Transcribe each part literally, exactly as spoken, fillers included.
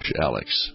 Alex.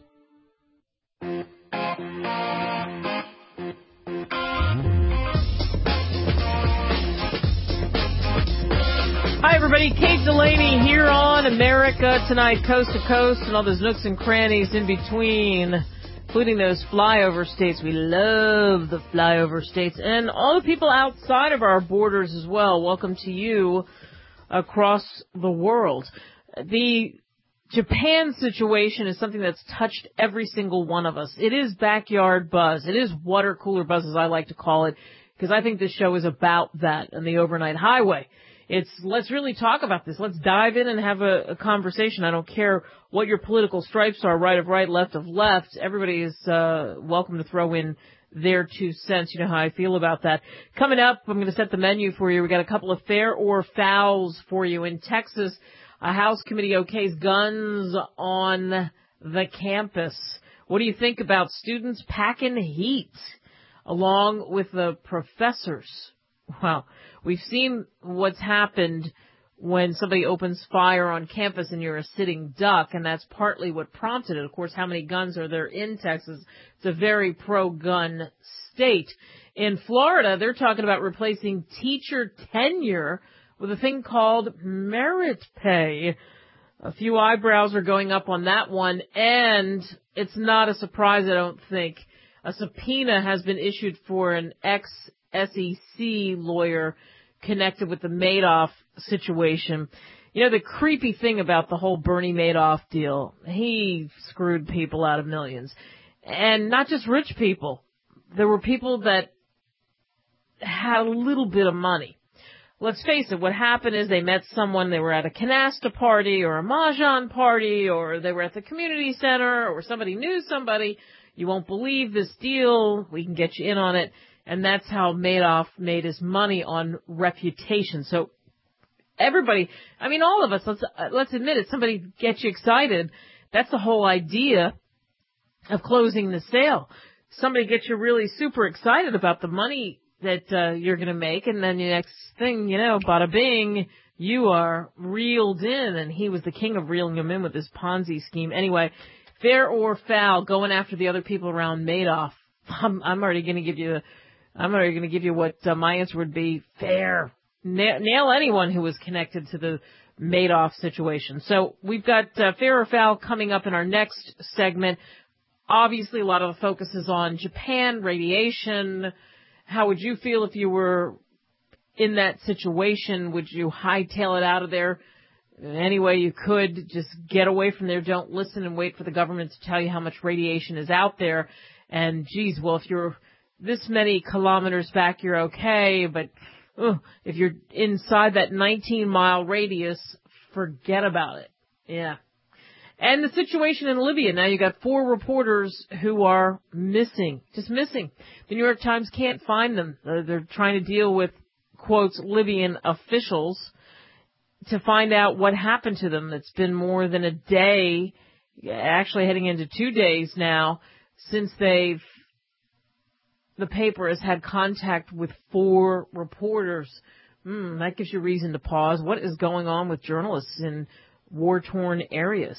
Hi, everybody. Kate Delaney here on America Tonight, coast to coast, and all those nooks and crannies in between, including those flyover states. We love the flyover states, and all the people outside of our borders as well. Welcome to you across the world. The Japan situation is something that's touched every single one of us. It is backyard buzz. It is water cooler buzz, as I like to call it, because I think this show is about that and the overnight highway. It's, let's really talk about this. Let's dive in and have a, a conversation. I don't care what your political stripes are, right of right, left of left. Everybody is uh, welcome to throw in their two cents. You know how I feel about that. Coming up, I'm going to set the menu for you. We got a couple of fair or fouls for you. In Texas, a House committee okays guns on the campus. What do you think about students packing heat along with the professors? Well, we've seen what's happened when somebody opens fire on campus and you're a sitting duck, and that's partly what prompted it. Of course, how many guns are there in Texas? It's a very pro-gun state. In Florida, they're talking about replacing teacher tenure with a thing called merit pay. A few eyebrows are going up on that one, and it's not a surprise, I don't think. A subpoena has been issued for an ex-S E C lawyer connected with the Madoff situation. You know, the creepy thing about the whole Bernie Madoff deal, he screwed people out of millions. And not just rich people. There were people that had a little bit of money. Let's face it, what happened is they met someone, they were at a canasta party or a mahjong party, or they were at the community center, or somebody knew somebody. You won't believe this deal. We can get you in on it. And that's how Madoff made his money, on reputation. So everybody, I mean, all of us, let's, uh, let's admit it, somebody gets you excited. That's the whole idea of closing the sale. Somebody gets you really super excited about the money that uh, you're going to make, and then the next thing, you know, bada bing, you are reeled in, and he was the king of reeling him in with this Ponzi scheme. Anyway, fair or foul, going after the other people around Madoff. I'm, I'm already going to give you, I'm already going to give you what uh, my answer would be. Fair. Na- nail anyone who was connected to the Madoff situation. So we've got uh, fair or foul coming up in our next segment. Obviously, a lot of the focus is on Japan, radiation. How would you feel if you were in that situation? Would you hightail it out of there any way you could? Just get away from there. Don't listen and wait for the government to tell you how much radiation is out there. And, geez, well, if you're this many kilometers back, you're okay. But uh, if you're inside that nineteen-mile radius, forget about it. Yeah. And the situation in Libya. Now you got four reporters who are missing, just missing. The New York Times can't find them. Uh, they're trying to deal with, quotes, Libyan officials to find out what happened to them. It's been more than a day, actually heading into two days now, since they've, the paper has had contact with four reporters. Hmm, that gives you reason to pause. What is going on with journalists in war-torn areas?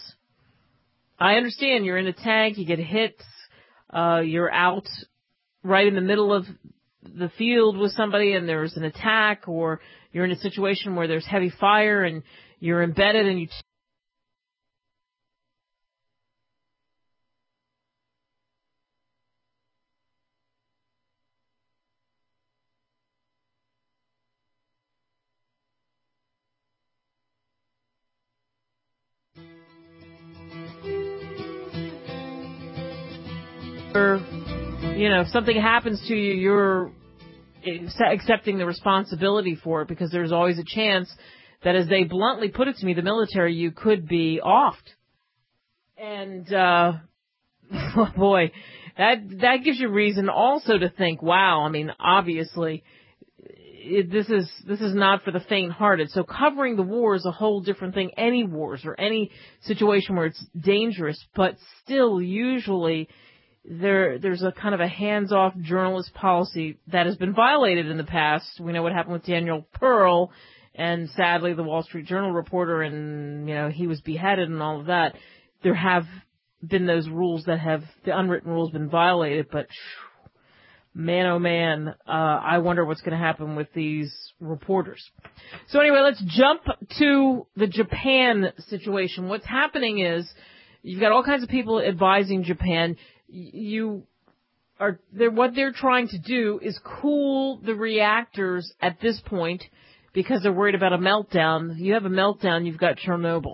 I understand you're in a tank, you get hit, uh, you're out right in the middle of the field with somebody and there's an attack, or you're in a situation where there's heavy fire and you're embedded and you... T- You know, if something happens to you, you're accepting the responsibility for it, because there's always a chance that, as they bluntly put it to me, the military, you could be offed. And, uh, oh boy, that, that gives you reason also to think, wow, I mean, obviously, it, this is, this is not for the faint-hearted. So covering the war is a whole different thing. Any wars or any situation where it's dangerous, but still usually There, there's a kind of a hands-off journalist policy that has been violated in the past. We know what happened with Daniel Pearl, and sadly the Wall Street Journal reporter, and, you know, he was beheaded and all of that. There have been those rules that have, the unwritten rules been violated, but man, oh man, uh, I wonder what's going to happen with these reporters. So anyway, let's jump to the Japan situation. What's happening is you've got all kinds of people advising Japan. You are, they're, what they're trying to do is cool the reactors at this point because they're worried about a meltdown. You have a meltdown, you've got Chernobyl.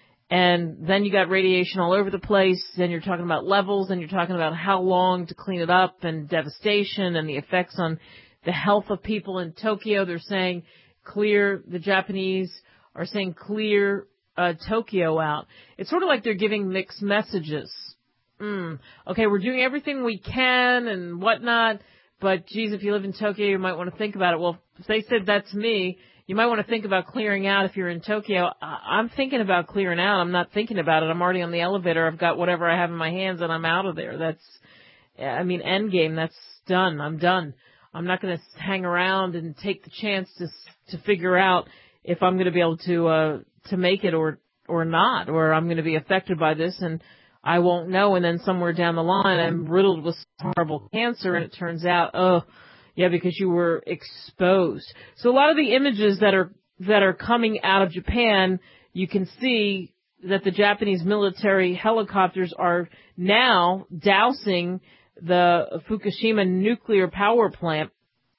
And then you got radiation all over the place. Then you're talking about levels, and you're talking about how long to clean it up, and devastation, and the effects on the health of people in Tokyo. They're saying clear, the Japanese are saying clear uh, Tokyo out. It's sort of like they're giving mixed messages. Mm, okay, we're doing everything we can and whatnot, but geez, if you live in Tokyo, you might want to think about it. Well, if they said that's me, you might want to think about clearing out if you're in Tokyo. I'm thinking about clearing out. I'm not thinking about it. I'm already on the elevator. I've got whatever I have in my hands, and I'm out of there. That's, I mean, end game. That's done. I'm done. I'm not going to hang around and take the chance to to figure out if I'm going to be able to uh, to make it or or not, or I'm going to be affected by this, and I won't know. And then somewhere down the line, I'm riddled with horrible cancer, and it turns out, oh. Yeah, because you were exposed. So a lot of the images that are that are coming out of Japan, you can see that the Japanese military helicopters are now dousing the Fukushima nuclear power plant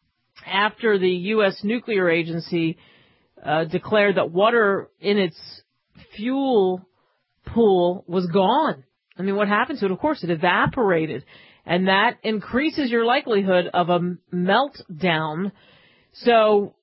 after the U S nuclear agency uh, declared that water in its fuel pool was gone. I mean, what happened to it? Of course, it evaporated. And that increases your likelihood of a meltdown. So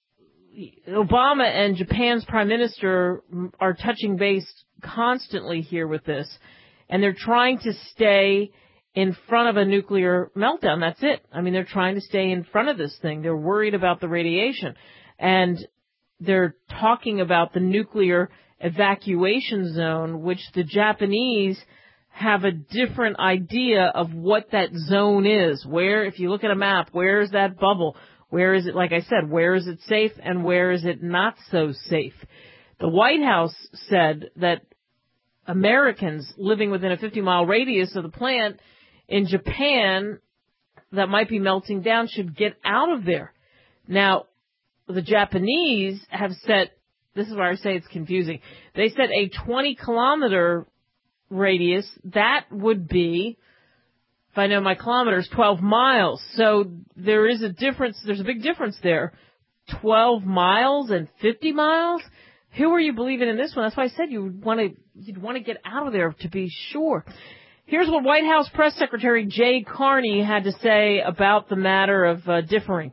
Obama and Japan's prime minister are touching base constantly here with this. And they're trying to stay in front of a nuclear meltdown. That's it. I mean, they're trying to stay in front of this thing. They're worried about the radiation. And they're talking about the nuclear evacuation zone, which the Japanese have a different idea of what that zone is. Where, if you look at a map, where is that bubble? Where is it, like I said, where is it safe and where is it not so safe? The White House said that Americans living within a fifty mile radius of the plant in Japan that might be melting down should get out of there. Now, the Japanese have set, this is where I say it's confusing, they set a twenty kilometer radius. That would be, if I know my kilometers, twelve miles. So there is a difference, there's a big difference there. twelve miles and fifty miles? Who are you believing in this one? That's why I said you would want to, you'd want to get out of there to be sure. Here's what White House Press Secretary Jay Carney had to say about the matter of uh, differing.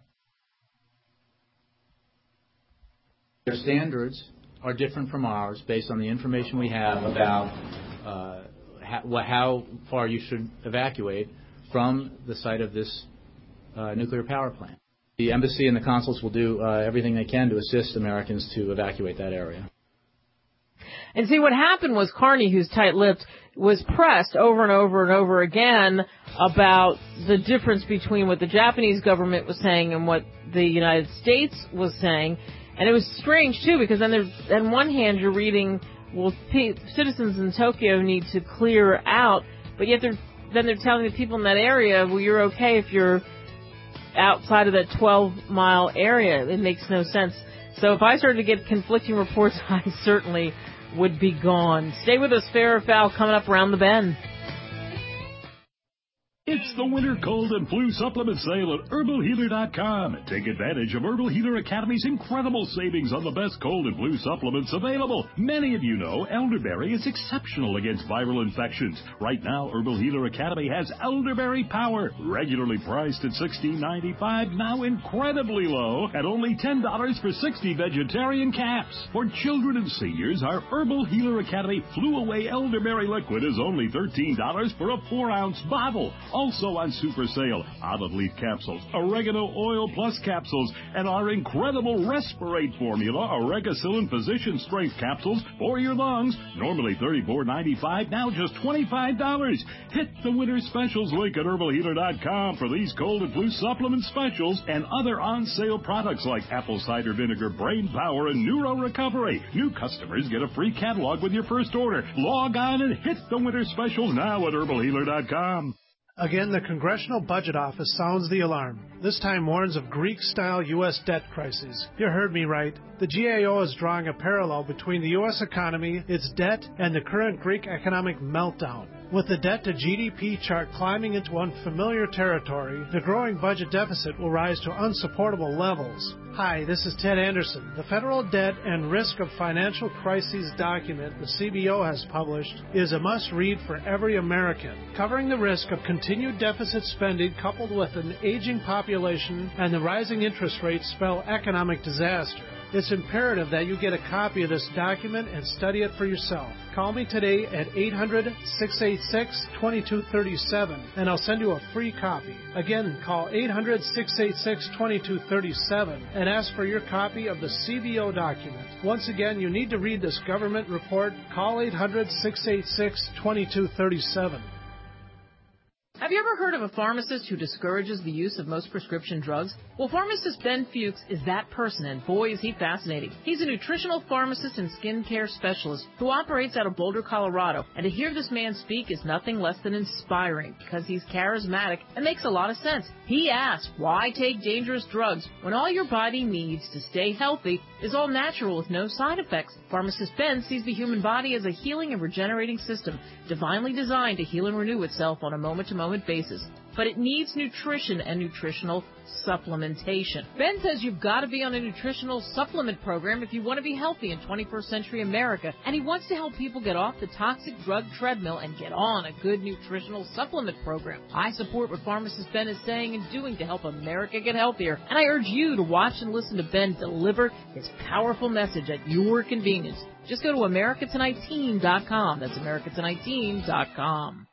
Their standards are different from ours based on the information we have about uh, how, how far you should evacuate from the site of this uh, nuclear power plant. The embassy and the consuls will do uh, everything they can to assist Americans to evacuate that area. And see, what happened was Carney, who's tight-lipped, was pressed over and over and over again about the difference between what the Japanese government was saying and what the United States was saying. And it was strange, too, because on, there, on one hand you're reading, well, p- citizens in Tokyo need to clear out, but yet they're, then they're telling the people in that area, well, you're okay if you're outside of that twelve mile area. It makes no sense. So if I started to get conflicting reports, I certainly would be gone. Stay with us, Fair or Foul, coming up around the bend. It's the winter cold and flu supplement sale at herbal healer dot com. Take advantage of Herbal Healer Academy's incredible savings on the best cold and flu supplements available. Many of you know elderberry is exceptional against viral infections. Right now, Herbal Healer Academy has Elderberry Power, regularly priced at sixteen ninety-five, now incredibly low at only ten dollars for sixty vegetarian caps. For children and seniors, our Herbal Healer Academy Flu Away Elderberry Liquid is only thirteen dollars for a four ounce bottle. Also on super sale, olive leaf capsules, oregano oil plus capsules, and our incredible Respirate formula, Oregacillin Physician Strength capsules for your lungs. Normally thirty-four ninety-five, now just twenty-five dollars. Hit the winter specials link at herbal healer dot com for these cold and flu supplement specials and other on-sale products like apple cider vinegar, brain power, and neuro recovery. New customers get a free catalog with your first order. Log on and hit the winter specials now at herbal healer dot com. Again, the Congressional Budget Office sounds the alarm. This time warns of Greek-style U S debt crises. You heard me right. The G A O is drawing a parallel between the U S economy, its debt, and the current Greek economic meltdown. With the debt-to-G D P chart climbing into unfamiliar territory, the growing budget deficit will rise to unsupportable levels. Hi, this is Ted Anderson. The Federal Debt and Risk of Financial Crises document the C B O has published is a must-read for every American, covering the risk of continued deficit spending coupled with an aging population and the rising interest rates spell economic disaster. It's imperative that you get a copy of this document and study it for yourself. Call me today at eight hundred, six eight six, two two three seven and I'll send you a free copy. Again, call eight hundred, six eight six, two two three seven and ask for your copy of the C B O document. Once again, you need to read this government report. Call eight hundred, six eight six, two two three seven. Have you ever heard of a pharmacist who discourages the use of most prescription drugs? Well, pharmacist Ben Fuchs is that person, and boy, is he fascinating. He's a nutritional pharmacist and skincare specialist who operates out of Boulder, Colorado, and to hear this man speak is nothing less than inspiring because he's charismatic and makes a lot of sense. He asks, why take dangerous drugs when all your body needs to stay healthy is all natural with no side effects? Pharmacist Ben sees the human body as a healing and regenerating system, divinely designed to heal and renew itself on a moment-to-moment basis. But it needs nutrition and nutritional supplementation. Ben says you've got to be on a nutritional supplement program if you want to be healthy in twenty-first century America, and he wants to help people get off the toxic drug treadmill and get on a good nutritional supplement program. I support what pharmacist Ben is saying and doing to help America get healthier, and I urge you to watch and listen to Ben deliver his powerful message at your convenience. Just go to America Tonight Team dot com. That's America Tonight Team dot com.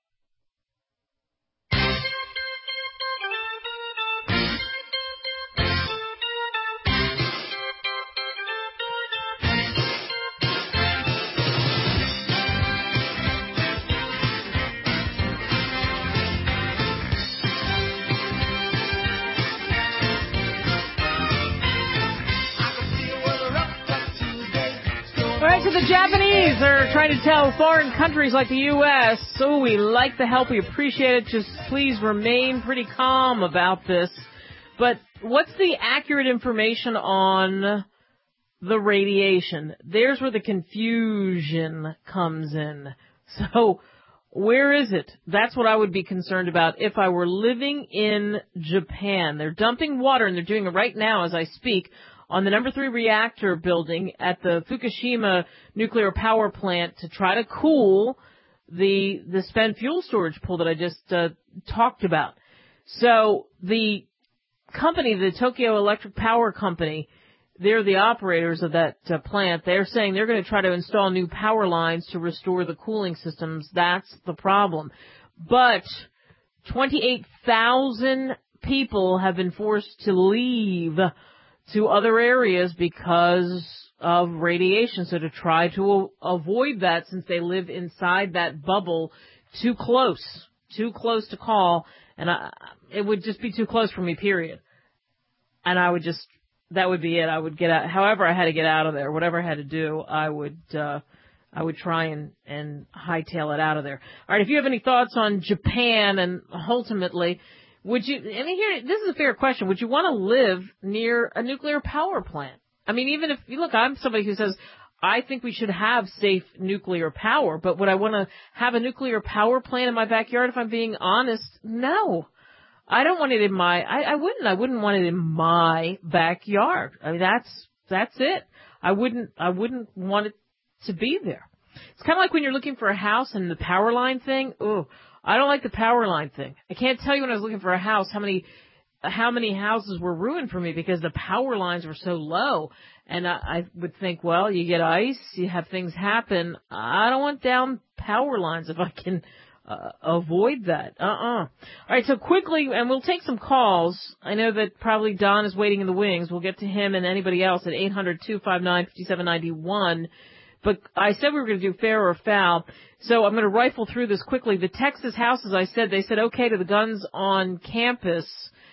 So the Japanese are trying to tell foreign countries like the U S, so we like the help, we appreciate it, just please remain pretty calm about this. But what's the accurate information on the radiation? There's where the confusion comes in. So where is it? That's what I would be concerned about if I were living in Japan. They're dumping water, and they're doing it right now as I speak, on the number three reactor building at the Fukushima nuclear power plant to try to cool the the spent fuel storage pool that I just uh, talked about. So the company, the Tokyo Electric Power Company, they're the operators of that uh, plant. They're saying they're going to try to install new power lines to restore the cooling systems. That's the problem. But twenty-eight thousand people have been forced to leave to other areas because of radiation. So to try to avoid that, since they live inside that bubble, too close, too close to call, and I, it would just be too close for me, period. And I would just, that would be it. I would get out, however I had to get out of there, whatever I had to do, I would, uh, I would try and, and hightail it out of there. All right, if you have any thoughts on Japan and ultimately, would you, I mean, here, this is a fair question. Would you want to live near a nuclear power plant? I mean, even if, look, I'm somebody who says, I think we should have safe nuclear power, but would I want to have a nuclear power plant in my backyard if I'm being honest? No. I don't want it in my, I, I wouldn't, I wouldn't want it in my backyard. I mean, that's, that's it. I wouldn't, I wouldn't want it to be there. It's kind of like when you're looking for a house and the power line thing. Ooh. I don't like the power line thing. I can't tell you when I was looking for a house how many how many houses were ruined for me because the power lines were so low. And I, I would think, well, you get ice, you have things happen. I don't want down power lines if I can uh, avoid that. Uh-uh. All right, so quickly, and we'll take some calls. I know that probably Don is waiting in the wings. We'll get to him and anybody else at eight hundred, two five nine, five seven nine one. But I said we were going to do fair or foul, so I'm going to rifle through this quickly. The Texas House, as I said, they said okay to the guns on campus.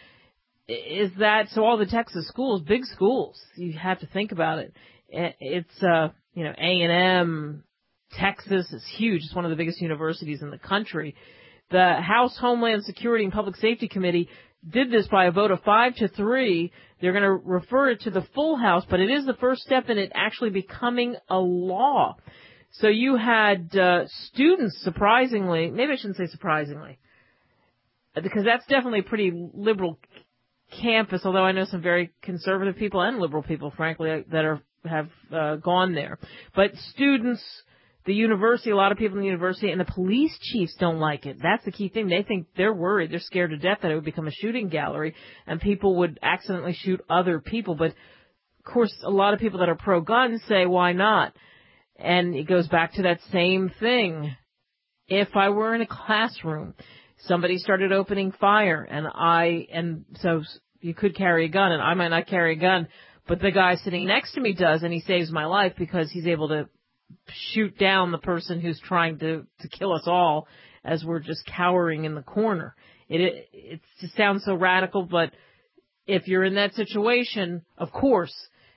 Is that, so all the Texas schools, big schools, you have to think about it. It's, uh, you know, A and M, Texas is huge. It's one of the biggest universities in the country. The House Homeland Security and Public Safety Committee did this by a vote of five to three. They're going to refer it to the full House, but it is the first step in it actually becoming a law. So you had uh, students, surprisingly, maybe I shouldn't say surprisingly, because that's definitely a pretty liberal campus, although I know some very conservative people and liberal people, frankly, that are have uh, gone there. But students, the university, a lot of people in the university, and the police chiefs don't like it. That's the key thing. They think, they're worried, they're scared to death that it would become a shooting gallery and people would accidentally shoot other people. But, of course, a lot of people that are pro-gun say, why not? And it goes back to that same thing. If I were in a classroom, somebody started opening fire, and I, and so you could carry a gun, and I might not carry a gun, but the guy sitting next to me does, and he saves my life because he's able to shoot down the person who's trying to, to kill us all as we're just cowering in the corner. It, it, it just sounds so radical, but if you're in that situation, of course,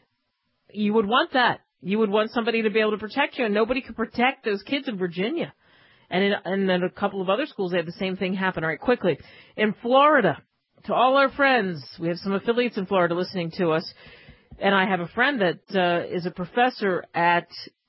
you would want that. You would want somebody to be able to protect you, and nobody could protect those kids in Virginia. And in, and then a couple of other schools, they had the same thing happen. All right, quickly. In Florida, to all our friends, we have some affiliates in Florida listening to us, and I have a friend that uh, is a professor at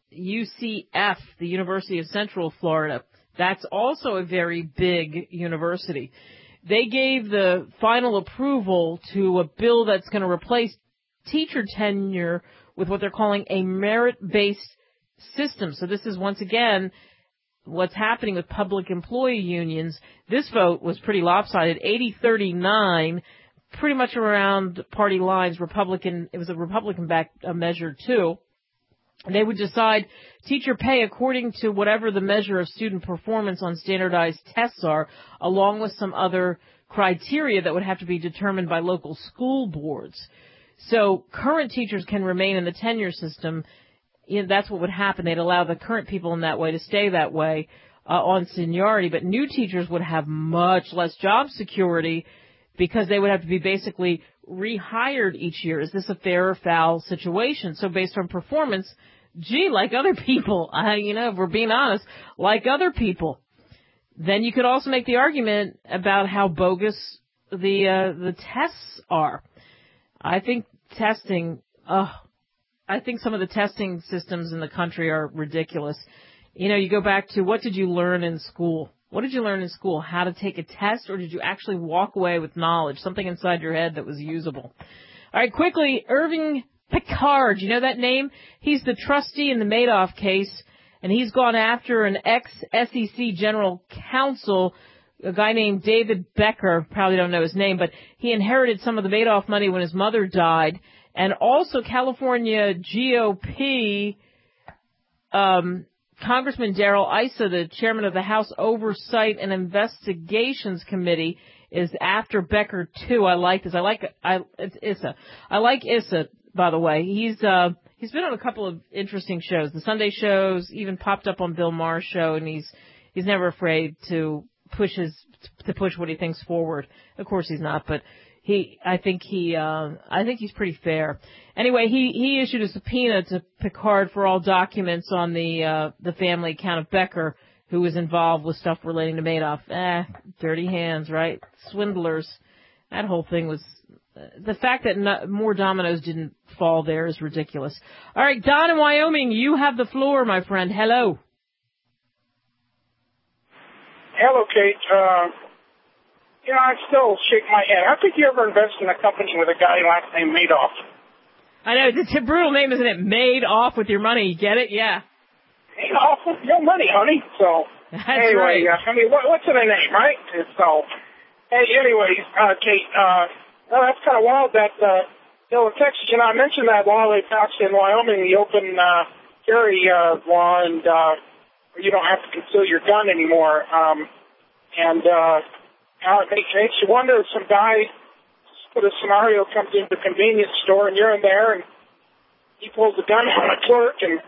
U C F, the University of Central Florida. That's also a very big university. They gave the final approval to a bill that's going to replace teacher tenure with what they're calling a merit-based system. So this is, once again, what's happening with public employee unions. This vote was pretty lopsided, eighty thirty-nine, pretty much around party lines. Republican, it was a Republican-backed uh, measure, too. They would decide teacher pay according to whatever the measure of student performance on standardized tests are, along with some other criteria that would have to be determined by local school boards. So current teachers can remain in the tenure system. You know, that's what would happen. They'd allow the current people in that way to stay that way uh, on seniority, but new teachers would have much less job security because they would have to be basically rehired each year. Is this a fair or foul situation? So based on performance, gee, like other people, uh, you know, if we're being honest, like other people. Then you could also make the argument about how bogus the uh, the tests are. I think testing, uh, I think some of the testing systems in the country are ridiculous. You know, you go back to, what did you learn in school? What did you learn in school? How to take a test, or did you actually walk away with knowledge, something inside your head that was usable? All right, quickly, Irving Picard, you know that name? He's the trustee in the Madoff case, and he's gone after an ex-S E C general counsel, a guy named David Becker. Probably don't know his name, but he inherited some of the Madoff money when his mother died. And also California G O P um, Congressman Darrell Issa, the chairman of the House Oversight and Investigations Committee, is after Becker too. I like this. I like I it's Issa. I like Issa, by the way. He's uh he's been on a couple of interesting shows. The Sunday shows, even popped up on Bill Maher's show, and he's he's never afraid to push his to push what he thinks forward. Of course he's not, but He, I think he, uh, I think he's pretty fair. Anyway, he, he issued a subpoena to Picard for all documents on the, uh, the family account of Becker, who was involved with stuff relating to Madoff. Eh, dirty hands, right? Swindlers. That whole thing was, uh, the fact that no, more dominoes didn't fall there is ridiculous. All right, Don in Wyoming, you have the floor, my friend. Hello. Hello, Kate. Uh, You know, I still shake my head. How could you ever invest in a company with a guy last name Madoff? I know, it's a brutal name, isn't it? Made off with your money. Get it? Yeah. Made off with your money, honey. So, That's anyway, right. uh, I mean, what, what's in a name, right? And so, hey, anyways, uh, Kate, uh, well, that's kind of wild that, uh, you know, in Texas, you know, I mentioned that law they passed in Wyoming, the open, uh, carry, uh, law, and, uh, you don't have to conceal your gun anymore. Um, And uh, now it makes, makes you wonder if some guy, put a scenario, comes into a convenience store and you're in there and he pulls a gun on a clerk and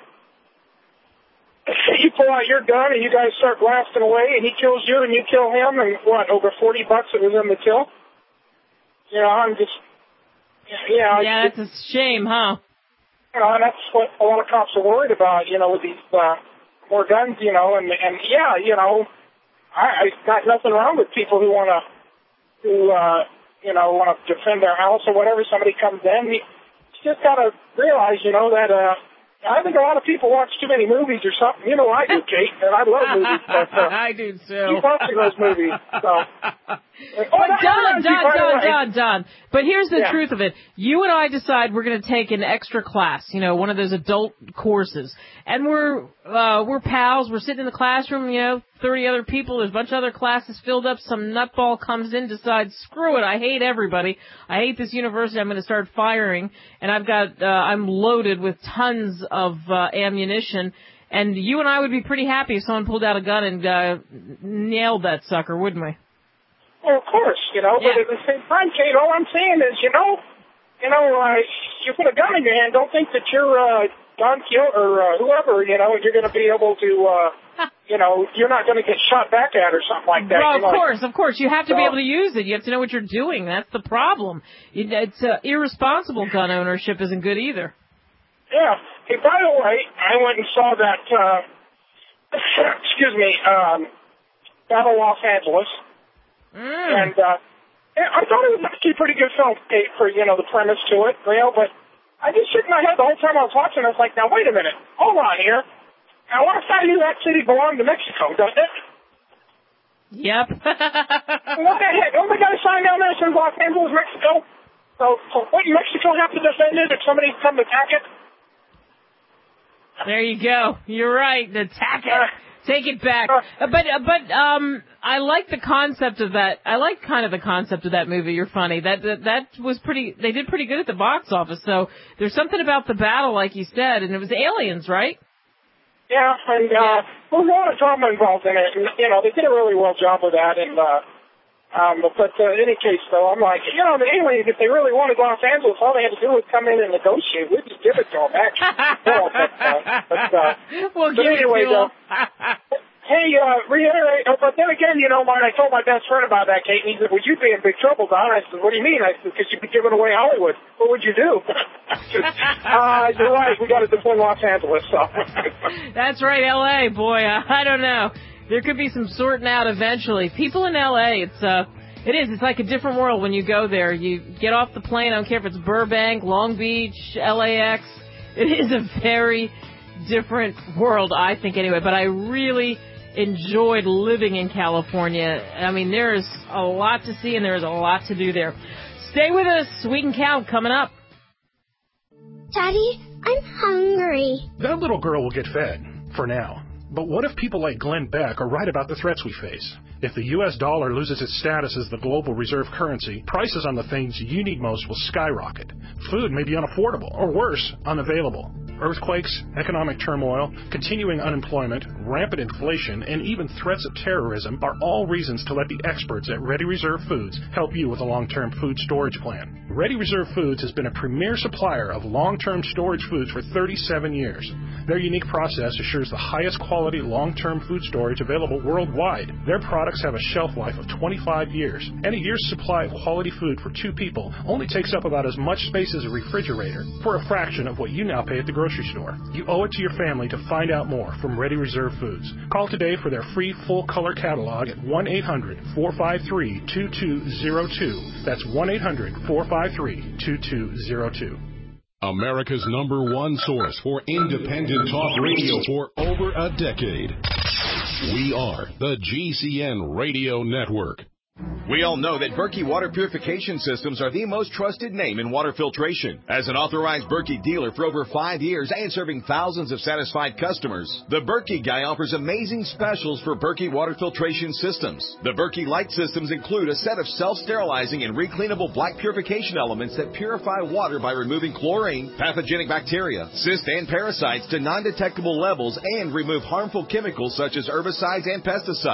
you pull out your gun and you guys start blasting away and he kills you and you kill him and what, over forty bucks it was in the till? You know, I'm just, you know. Yeah, that's a shame, huh? You know, and that's what a lot of cops are worried about, you know, with these uh, more guns, you know, and, and yeah, you know, I, I got nothing wrong with people who want to, who, uh, you know, want to defend their house or whatever. Somebody comes in, you just got to realize, you know, that, uh, I think a lot of people watch too many movies or something. You know, I do, Kate, and I love movies. But, uh, I do, too. Keep watching those movies. So. But Don, Don, Don, Don, Don. But here's the yeah. truth of it. You and I decide we're going to take an extra class, you know, one of those adult courses. And we're uh, we're pals. We're sitting in the classroom, you know, thirty other people. There's a bunch of other classes filled up. Some nutball comes in, decides, screw it, I hate everybody. I hate this university. I'm going to start firing. And I've got, uh, I'm loaded with tons of uh, ammunition. And you and I would be pretty happy if someone pulled out a gun and uh, nailed that sucker, wouldn't we? Well, of course, you know, yeah. but at the same time, Kate, all I'm saying is, you know, you know, uh, you put a gun in your hand, don't think that you're uh, Don Quixote or uh, whoever, you know, and you're going to be able to, uh, you know, you're not going to get shot back at or something like that. Well, you know, of course, of course. You have to so, be able to use it. You have to know what you're doing. That's the problem. It's uh, irresponsible gun ownership isn't good either. Yeah. Hey, by the way, I went and saw that, uh, excuse me, um, Battle Los Angeles. Mm. And uh, I thought it was actually a pretty good film, Kate, for, you know, the premise to it, you know, but I just shook my head the whole time I was watching. I was like, now, wait a minute. Hold on here. Now, last I knew that city belonged to Mexico, doesn't it? Yep. What the heck? Don't they got a sign down there that says Los Angeles, Mexico? So, so wouldn't Mexico have to defend it if somebody come to attack it? There you go. You're right. Attack it. Take it back. Uh, but, uh, but, um, I like the concept of that. I like kind of the concept of that movie. You're funny. That, that, that was pretty, they did pretty good at the box office. So there's something about the battle, like you said, and it was aliens, right? Yeah, and, uh, there was a lot of drama involved in it. And, you know, they did a really well job with that. And, uh, um, but, uh, in any case, though, I'm like, you know, the aliens, if they really wanted Los Angeles, all they had to do was come in and negotiate. We'd just give it to them, actually. well, but, uh, but, uh, we'll but give anyway, it to them. uh, Hey, uh, reiterate, uh, but then again, you know, Martin, I told my best friend about that, Kate, and he said, well, you'd be in big trouble, Don. I said, what do you mean? I said, because you'd be giving away Hollywood. What would you do? uh, you're right, we got to defend Los Angeles, so. That's right, L A, boy, uh, I don't know. There could be some sorting out eventually. People in L A, it's, uh, it is, it's like a different world when you go there. You get off the plane, I don't care if it's Burbank, Long Beach, L A X. It is a very different world, I think, anyway, but I really enjoyed living in California. I mean, there is a lot to see and there is a lot to do there. Stay with us. Sweet and Count coming up. Daddy, I'm hungry. That little girl will get fed, for now. But what if people like Glenn Beck are right about the threats we face? If the U S dollar loses its status as the global reserve currency, prices on the things you need most will skyrocket. Food may be unaffordable, or worse, unavailable. Earthquakes, economic turmoil, continuing unemployment, rampant inflation, and even threats of terrorism are all reasons to let the experts at Ready Reserve Foods help you with a long-term food storage plan. Ready Reserve Foods has been a premier supplier of long-term storage foods for thirty-seven years. Their unique process assures the highest quality long-term food storage available worldwide. Their products have a shelf life of twenty-five years, and a year's supply of quality food for two people only takes up about as much space as a refrigerator for a fraction of what you now pay at the grocery store. You owe it to your family to find out more from Ready Reserve Foods. Call today for their free full-color catalog at one eight hundred four five three two two zero two. That's one eight hundred four five three two two zero two. America's number one source for independent talk radio for over a decade. We are the G C N Radio Network. We all know that Berkey Water Purification Systems are the most trusted name in water filtration. As an authorized Berkey dealer for over five years and serving thousands of satisfied customers, the Berkey Guy offers amazing specials for Berkey Water Filtration Systems. The Berkey Light Systems include a set of self-sterilizing and recleanable black purification elements that purify water by removing chlorine, pathogenic bacteria, cysts, and parasites to non-detectable levels and remove harmful chemicals such as herbicides and pesticides.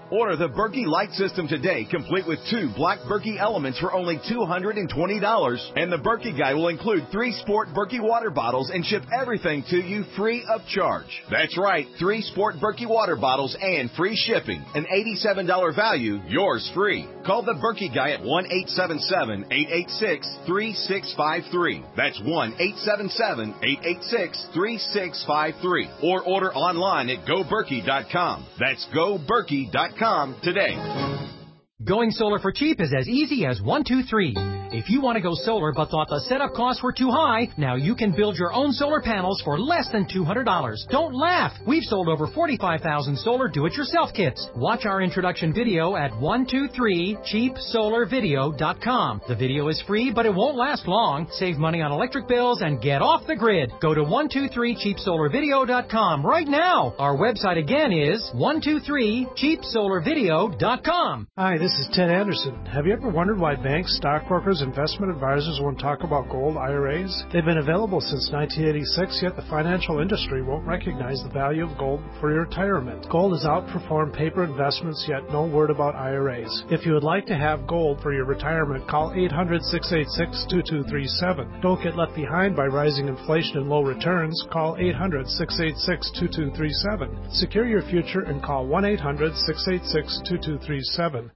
Order the Berkey Light System today, complete with two black Berkey elements for only two hundred twenty dollars. And the Berkey Guy will include three Sport Berkey water bottles and ship everything to you free of charge. That's right, three Sport Berkey water bottles and free shipping. An eighty-seven dollars value, yours free. Call the Berkey Guy at one eight seven seven, eight eight six, three six five three. That's one eight seven seven, eight eight six, three six five three. Or order online at go berkey dot com. That's go berkey dot com today. Going solar for cheap is as easy as one, two, three. If you want to go solar but thought the setup costs were too high, now you can build your own solar panels for less than two hundred dollars. Don't laugh. We've sold over forty-five thousand solar do-it-yourself kits. Watch our introduction video at one two three cheap solar video dot com. The video is free, but it won't last long. Save money on electric bills and get off the grid. Go to one two three cheap solar video dot com right now. Our website again is one two three cheap solar video dot com. Hi, this is Ted Anderson. Have you ever wondered why banks, stockbrokers, investment advisors won't talk about gold I R As? They've been available since nineteen eighty-six, yet the financial industry won't recognize the value of gold for your retirement. Gold has outperformed paper investments, yet no word about I R As. If you would like to have gold for your retirement, call eight hundred, six eight six, two two three seven. Don't get left behind by rising inflation and low returns. Call eight hundred, six eight six, two two three seven. Secure your future and call one eight hundred, six eight six, two two three seven.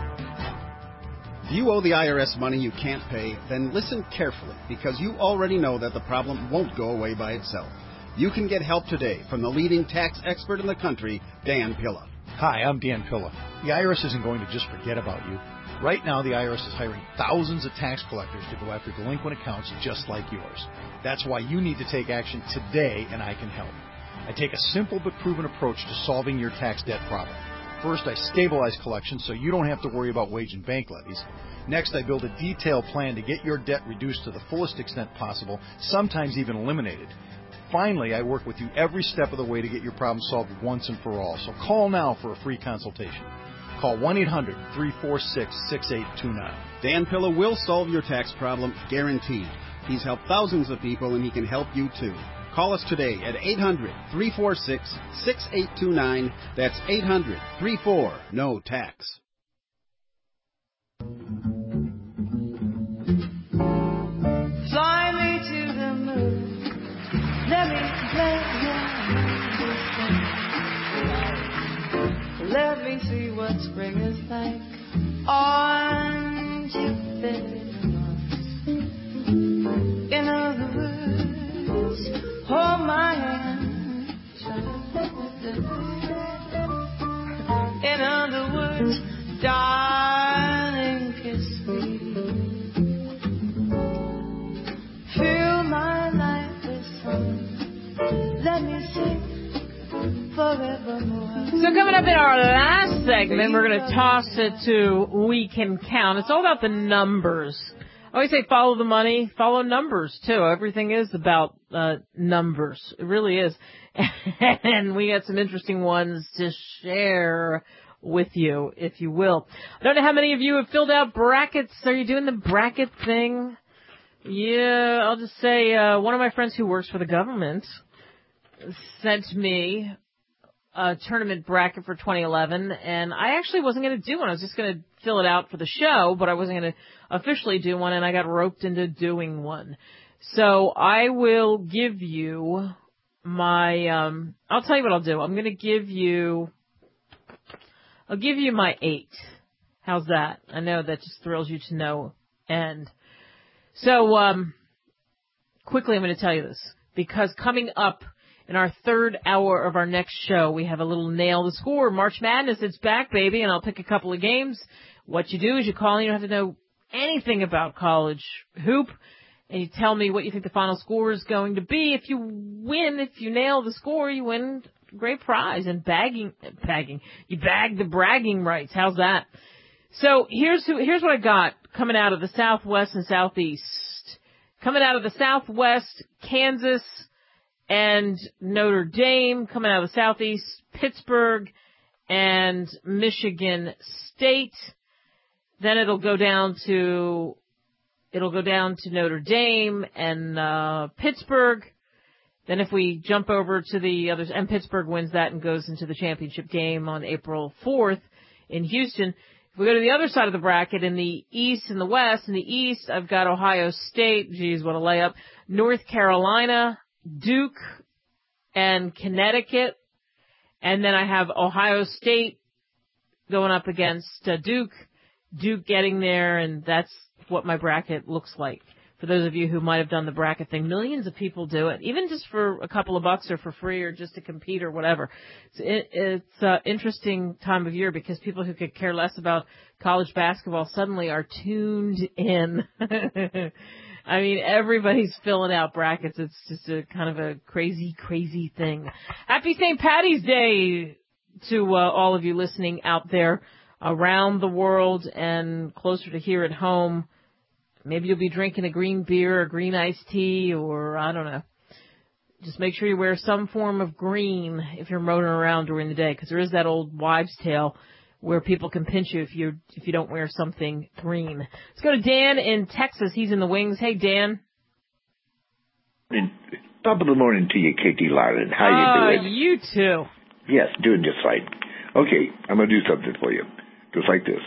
If you owe the I R S money you can't pay, then listen carefully, because you already know that the problem won't go away by itself. You can get help today from the leading tax expert in the country, Dan Pilla. Hi, I'm Dan Pilla. The I R S isn't going to just forget about you. Right now, the I R S is hiring thousands of tax collectors to go after delinquent accounts just like yours. That's why you need to take action today, and I can help. I take a simple but proven approach to solving your tax debt problem. First, I stabilize collections so you don't have to worry about wage and bank levies. Next, I build a detailed plan to get your debt reduced to the fullest extent possible, sometimes even eliminated. Finally, I work with you every step of the way to get your problem solved once and for all. So call now for a free consultation. Call one eight hundred, three four six, six eight two nine. Dan Pilla will solve your tax problem, guaranteed. He's helped thousands of people, and he can help you too. Call us today at eight hundred, three four six, six eight two nine. That's eight hundred, three four, N O tax. Fly me to the moon. Let me play your Let me see what spring is like on Jupiter. In other words, hold my hand. In other words, darling, kiss me. Fill my life with song. Let me sing forevermore. So coming up in our last segment, we're going to toss it to We Can Count. It's all about the numbers. I always say follow the money, follow numbers, too. Everything is about uh numbers. It really is. And we got some interesting ones to share with you, if you will. I don't know how many of you have filled out brackets. Are you doing the bracket thing? Yeah, I'll just say uh one of my friends who works for the government sent me a tournament bracket for twenty eleven, and I actually wasn't going to do one. I was just going to fill it out for the show, but I wasn't going to officially do one, and I got roped into doing one. So I will give you my, um, I'll tell you what I'll do. I'm going to give you, I'll give you my eight. How's that? I know that just thrills you to no end. So, um, quickly I'm going to tell you this, because coming up in our third hour of our next show, we have a little Nail the Score. March Madness, it's back, baby, and I'll pick a couple of games. What you do is you call in, you don't have to know anything about college hoop, and you tell me what you think the final score is going to be. If you win, if you nail the score, you win a great prize and bagging, bagging. You bag the bragging rights. How's that? So here's who, here's what I got coming out of the Southwest and Southeast. Coming out of the Southwest, Kansas and Notre Dame. Coming out of the Southeast, Pittsburgh and Michigan State. Then it'll go down to, it'll go down to Notre Dame and, uh, Pittsburgh. Then if we jump over to the others, and Pittsburgh wins that and goes into the championship game on April fourth, in Houston. If we go to the other side of the bracket, in the East and the West, in the East, I've got Ohio State. Geez, what a layup. North Carolina, Duke, and Connecticut. And then I have Ohio State going up against uh, Duke, Duke getting there, and that's what my bracket looks like. For those of you who might have done the bracket thing, millions of people do it, even just for a couple of bucks or for free or just to compete or whatever. It's, it's an interesting time of year because people who could care less about college basketball suddenly are tuned in. I mean, everybody's filling out brackets. It's just a kind of a crazy, crazy thing. Happy Saint Patty's Day to uh, all of you listening out there around the world and closer to here at home. Maybe you'll be drinking a green beer, a green iced tea, or I don't know. Just make sure you wear some form of green if you're motoring around during the day, because there is that old wives' tale where people can pinch you if you if you don't wear something green. Let's go to Dan in Texas. He's in the wings. Hey, Dan. Top of the morning to you, Katie Lyland. How uh, you doing? You too. Yes, doing just fine. Okay, I'm going to do something for you. Just like this.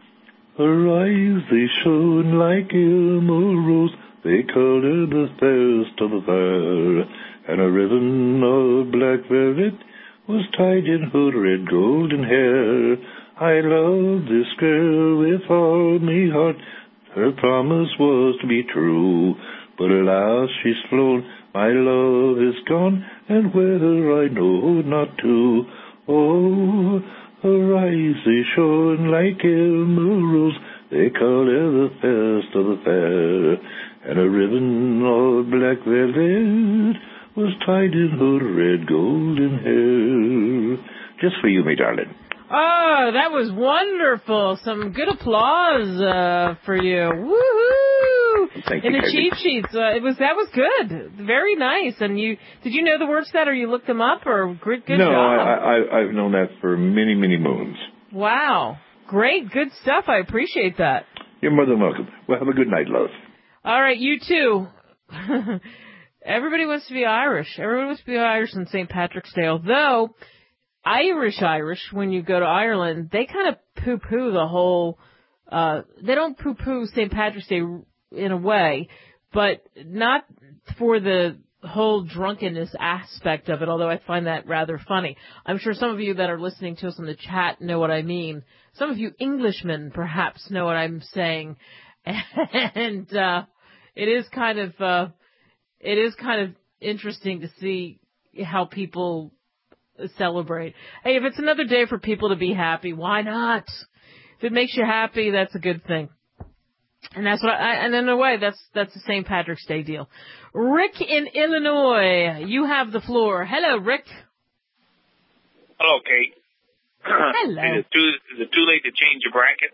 Arise, they shone like emeralds, they colored the fairest of the fair, and a ribbon of black velvet was tied in her red golden hair. I love this girl with all me heart, her promise was to be true, but alas, she's flown, my love is gone, and where I know not to. Oh, arise, they shone like emeralds, they color the fairest of the fair, and a ribbon of black velvet was tied in her red golden hair. Just for you, my darling. Oh, that was wonderful. Some good applause uh, for you. Woohoo! Thank In you, the Katie. cheat sheets, uh, it was that was good, very nice. And you did you know the words to that, or you looked them up, or good, good no, job? No, I, I, I've known that for many, many moons. Wow, great, good stuff. I appreciate that. You're more than welcome. Well, have a good night, love. All right, you too. Everybody wants to be Irish. Everybody wants to be Irish on Saint Patrick's Day, although Irish Irish, when you go to Ireland, they kind of poo-poo the whole, uh, they don't poo-poo Saint Patrick's Day in a way, but not for the whole drunkenness aspect of it, although I find that rather funny. I'm sure some of you that are listening to us in the chat know what I mean. Some of you Englishmen perhaps know what I'm saying. And, uh, it is kind of, uh, it is kind of interesting to see how people celebrate. Hey, if it's another day for people to be happy, why not? If it makes you happy, that's a good thing. And that's what I, and in a way, that's, that's the Saint Patrick's Day deal. Rick in Illinois, you have the floor. Hello, Rick. Hello, Kate. Hello. Is it too, is it too late to change your bracket?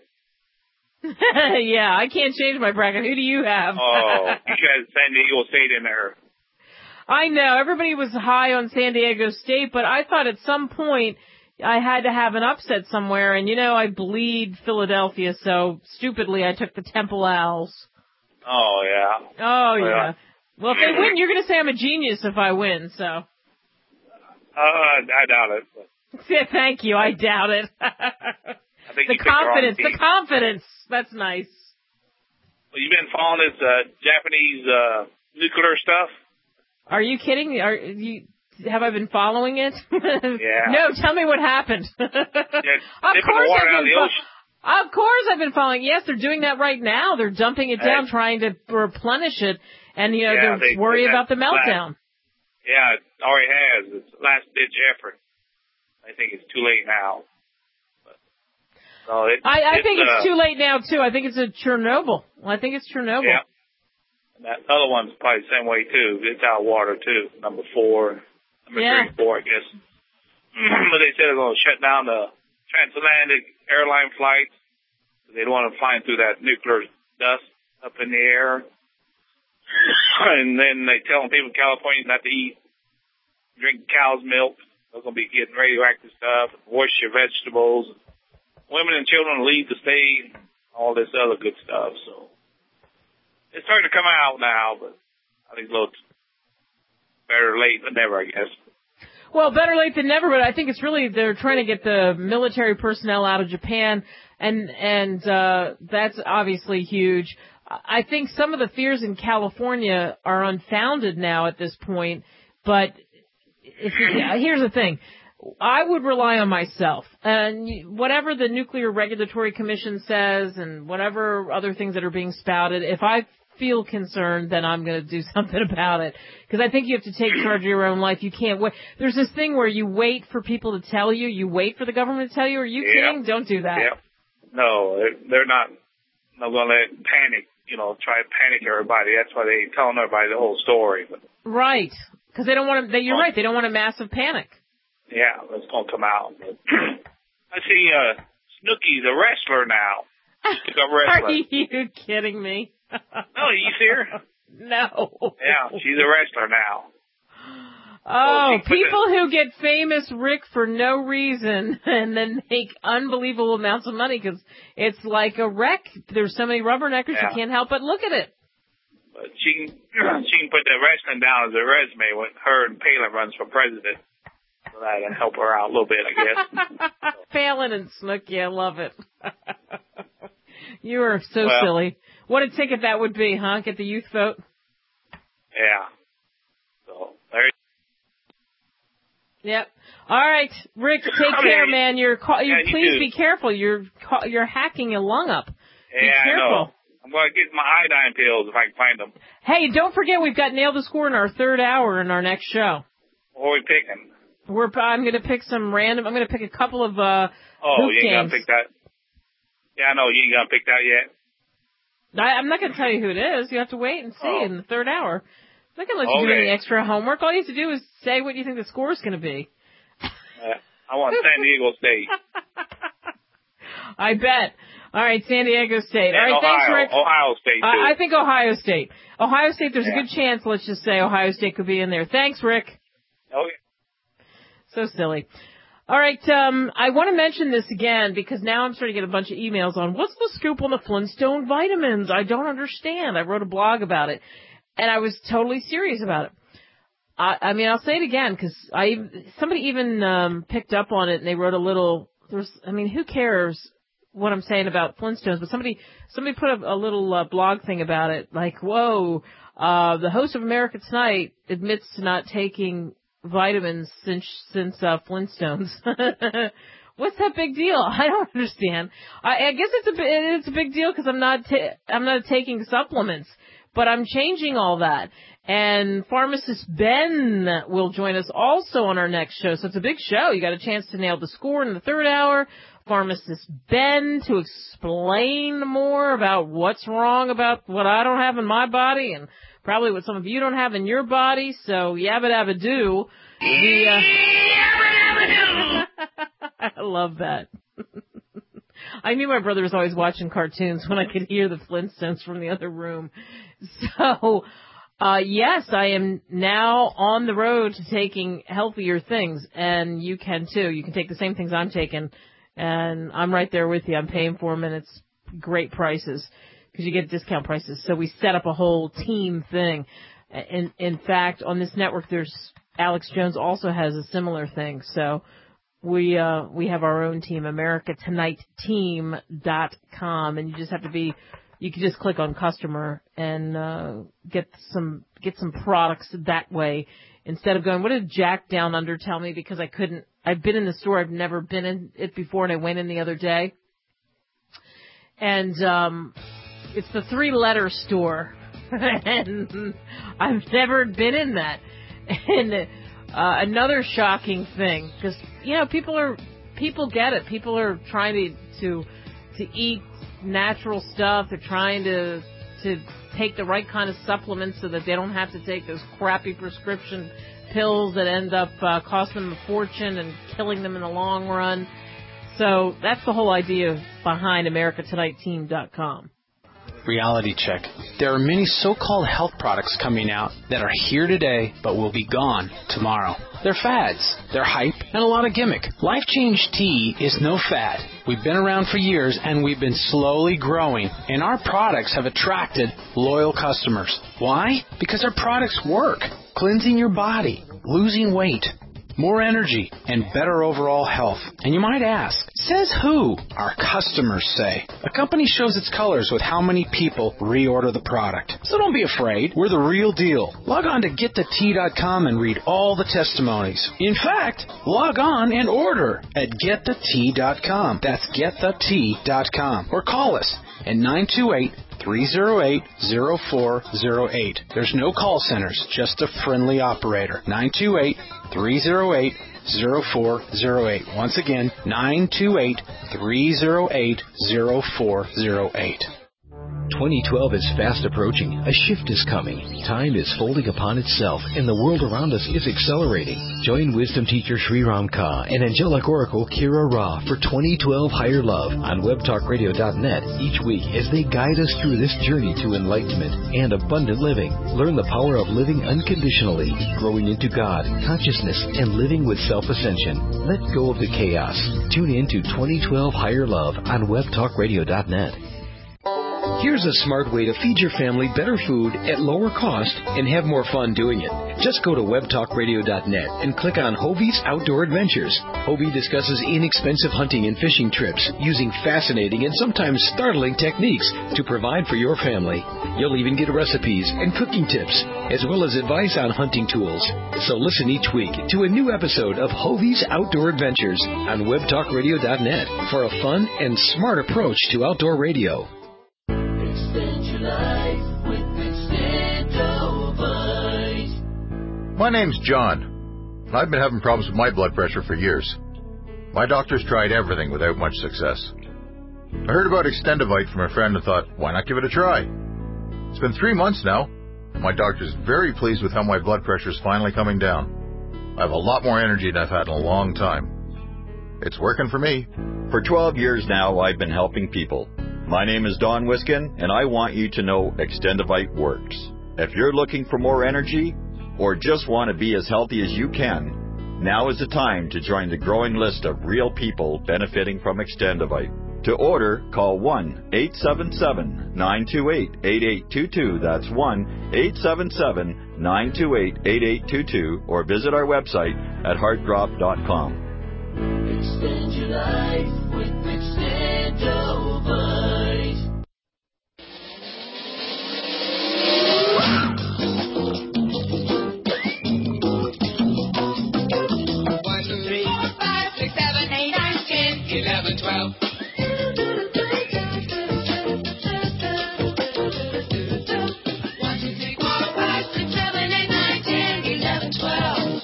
Yeah, I can't change my bracket. Who do you have? Oh, you guys San Diego State in there. I know. Everybody was high on San Diego State, but I thought at some point I had to have an upset somewhere, and you know I bleed Philadelphia, so stupidly I took the Temple Owls. Oh, yeah. Oh, well, yeah. Well, if they win, you're going to say I'm a genius if I win, so. Uh, I doubt it. Yeah, thank you. I doubt it. I think the you picked the wrong confidence, team. the confidence. That's nice. Well, you've been following this uh, Japanese uh, nuclear stuff? Are you kidding? Are you? Have I been following it? Yeah. No, tell me what happened. Yeah, Of dipping course the water I've out of been the fo- ocean. Of course I've been following. Yes, they're doing that right now. They're dumping it down, Hey. trying to replenish it, and you know Yeah, they're they- worried they- about the last- meltdown. Yeah, it already has. It's last ditch effort. I think it's too late now. But, so it, I, I it's, think uh, it's too late now too. I think it's a Chernobyl. I think it's Chernobyl. Yeah. And that other one's probably the same way too. It's out of water too. Number four, number Yeah. three, and four, I guess. But they said they're going to shut down the transatlantic airline flights. They don't want to fly through that nuclear dust up in the air. And then they telling people in California not to eat, drink cow's milk. They're going to be getting radioactive stuff. Wash your vegetables. Women and children leave the state. All this other good stuff. So it's starting to come out now, but I think a little better late than never, I guess. Well, better late than never, but I think it's really they're trying to get the military personnel out of Japan, and and uh, that's obviously huge. I think some of the fears in California are unfounded now at this point, but if you, here's the thing. I would rely on myself, and whatever the Nuclear Regulatory Commission says and whatever other things that are being spouted, if I feel concerned, then I'm going to do something about it. Because I think you have to take charge of your own life. You can't wait. There's this thing where you wait for people to tell you. You wait for the government to tell you. Are you yeah. kidding? Don't do that. Yeah. No, they're not, not going to let panic, you know, try to panic everybody. That's why they ain't telling everybody the whole story. But, right. Because they don't want to, they, you're right, they don't want a massive panic. Yeah, it's going to come out. I see uh, Snooki's a wrestler now. She's a wrestler. Are you kidding me? No, you see her? No. Yeah, she's a wrestler now. Oh, so people who get famous, Rick, for no reason and then make unbelievable amounts of money because it's like a wreck. There's so many rubberneckers, yeah. you can't help but look at it. But she can, she can put the wrestling down as a resume when her and Palin runs for president. So that can help her out a little bit, I guess. Palin and Snooki, I love it. You are so well, silly. What a ticket that would be, huh? Get the youth vote? Yeah. So, there you Yep. All right, Rick, take okay. care, man. You're, ca- you yeah, you please do. be careful. You're ca- you're hacking your lung up. Yeah, be careful. I know. I'm going to get my iodine pills if I can find them. Hey, don't forget we've got Nail the Score in our third hour in our next show. What are we picking? We're I'm going to pick some random. I'm going to pick a couple of uh Oh, hoop you ain't games. going to pick that? Yeah, I know. You ain't going to pick that yet? I, I'm not going to tell you who it is. You have to wait and see oh. in the third hour. I'm not going to let you okay. do any extra homework. All you have to do is say what you think the score is going to be. Uh, I want San Diego State. I bet. All right, San Diego State. And All right, Ohio, thanks, Rick. Ohio State, too. I, I think Ohio State. Ohio State, there's yeah. a good chance, let's just say, Ohio State could be in there. Thanks, Rick. Okay. So silly. All right, um, I want to mention this again because now I'm starting to get a bunch of emails on what's the scoop on the Flintstone vitamins? I don't understand. I wrote a blog about it, and I was totally serious about it. I, I mean, I'll say it again because I somebody even um, picked up on it and they wrote a little. There's, I mean, who cares what I'm saying about Flintstones? But somebody somebody put a, a little uh, blog thing about it, like, whoa, uh, the host of America Tonight admits to not taking vitamins since since uh, Flintstones. What's that big deal? I don't understand. I, I guess it's a it's a big deal because I'm not ta- I'm not taking supplements, but I'm changing all that. And pharmacist Ben will join us also on our next show. So it's a big show. You got a chance to nail the score in the third hour. Pharmacist Ben to explain more about what's wrong about what I don't have in my body and probably what some of you don't have in your body. So yabba dabba doo. The, uh... I love that. I knew my brother was always watching cartoons when I could hear the Flintstones from the other room. So, uh, yes, I am now on the road to taking healthier things, and you can too. You can take the same things I'm taking, and I'm right there with you. I'm paying for them, and it's great prices because you get discount prices. So we set up a whole team thing. In, in fact, on this network, there's Alex Jones also has a similar thing. So we uh, we have our own team, America Tonight Team dot com, and you just have to be. You can just click on customer and uh, get some get some products that way instead of going, what did Jack Down Under tell me? Because I couldn't. I've been in the store. I've never been in it before, and I went in the other day. And um, it's the three-letter store, and I've never been in that. And uh, another shocking thing, because you know people are people get it. People are trying to to to eat natural stuff. They're trying to to take the right kind of supplements so that they don't have to take those crappy prescription pills that end up uh, costing them a fortune and killing them in the long run. So that's the whole idea behind America Tonight Team dot com. Reality check. There are many so-called health products coming out that are here today but will be gone tomorrow. They're fads, they're hype, and a lot of gimmick. Life Change Tea is no fad. We've been around for years and we've been slowly growing, and our products have attracted loyal customers. Why? Because our products work. Cleansing your body, losing weight, more energy, and better overall health. And you might ask, says who? Our customers say. A company shows its colors with how many people reorder the product. So don't be afraid. We're the real deal. Log on to get the tea dot com and read all the testimonies. In fact, log on and order at get the tea dot com. That's get the tea dot com. Or call us at nine two eight, three oh eight, oh four oh eight. There's no call centers, just a friendly operator. nine two eight, three oh eight, oh four oh eight. Once again, nine two eight, three oh eight, oh four oh eight. twenty twelve is fast approaching. A shift is coming. Time is folding upon itself, and the world around us is accelerating. Join wisdom teacher Sri Ram Ka and angelic oracle Kira Ra for twenty twelve Higher Love on web talk radio dot net each week as they guide us through this journey to enlightenment and abundant living. Learn the power of living unconditionally, growing into God, consciousness, and living with self-ascension. Let go of the chaos. Tune in to twenty twelve Higher Love on web talk radio dot net. Here's a smart way to feed your family better food at lower cost and have more fun doing it. Just go to web talk radio dot net and click on Hovey's Outdoor Adventures. Hovey discusses inexpensive hunting and fishing trips using fascinating and sometimes startling techniques to provide for your family. You'll even get recipes and cooking tips, as well as advice on hunting tools. So listen each week to a new episode of Hovey's Outdoor Adventures on web talk radio dot net for a fun and smart approach to outdoor radio. Extend your life with Extendovite. My name's John. I've been having problems with my blood pressure for years. My doctor's tried everything without much success. I heard about Extendovite from a friend and thought, why not give it a try? It's been three months now. My doctor's very pleased with how my blood pressure's finally coming down. I have a lot more energy than I've had in a long time. It's working for me. For twelve years now, I've been helping people. My name is Don Wiskin, and I want you to know Extendovite works. If you're looking for more energy or just want to be as healthy as you can, now is the time to join the growing list of real people benefiting from Extendovite. To order, call one eight seven seven, nine two eight, eight eight two two. That's one eight seven seven, nine two eight, eight eight two two, or visit our website at heartdrop dot com. Extend your life with Extendovite. One, two, three, four, five, six, seven, eight, nine, ten, eleven, twelve. One, two, three, four, five, six, seven, eight, nine, ten, eleven, twelve.